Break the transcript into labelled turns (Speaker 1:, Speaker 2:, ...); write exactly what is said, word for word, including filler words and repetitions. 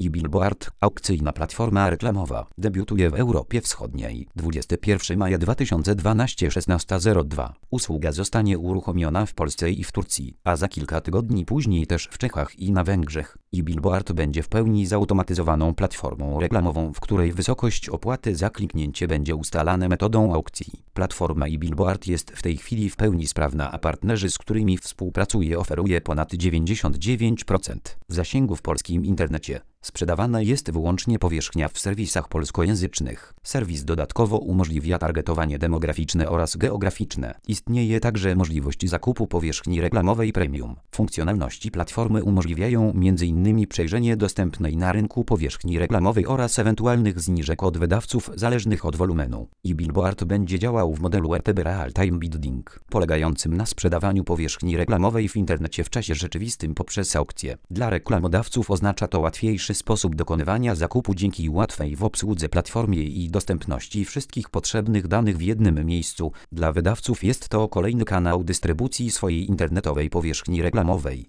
Speaker 1: iBillboard, aukcyjna platforma reklamowa, debiutuje w Europie Wschodniej. dwudziestego pierwszego maja dwa tysiące dwunastego, szesnasta zero dwa. Usługa zostanie uruchomiona w Polsce i w Turcji, a za kilka tygodni później też w Czechach i na Węgrzech. iBillboard będzie w pełni zautomatyzowaną platformą reklamową, w której wysokość opłaty za kliknięcie będzie ustalane metodą aukcji. Platforma iBillboard jest w tej chwili w pełni sprawna, a partnerzy, z którymi współpracuje, oferuje ponad dziewięćdziesiąt dziewięć procent zasięgu w polskim internecie. Sprzedawana jest wyłącznie powierzchnia w serwisach polskojęzycznych. Serwis dodatkowo umożliwia targetowanie demograficzne oraz geograficzne. Istnieje także możliwość zakupu powierzchni reklamowej premium. Funkcjonalności platformy umożliwiają między innymi przejrzenie dostępnej na rynku powierzchni reklamowej oraz ewentualnych zniżek od wydawców zależnych od wolumenu. iBillboard będzie działał w modelu R T B Real Time Bidding, polegającym na sprzedawaniu powierzchni reklamowej w internecie w czasie rzeczywistym poprzez aukcję. Dla reklamodawców oznacza to łatwiejszy sposób dokonywania zakupu dzięki łatwej w obsłudze platformie i dostępności wszystkich potrzebnych danych w jednym miejscu. Dla wydawców jest to kolejny kanał dystrybucji swojej internetowej powierzchni reklamowej.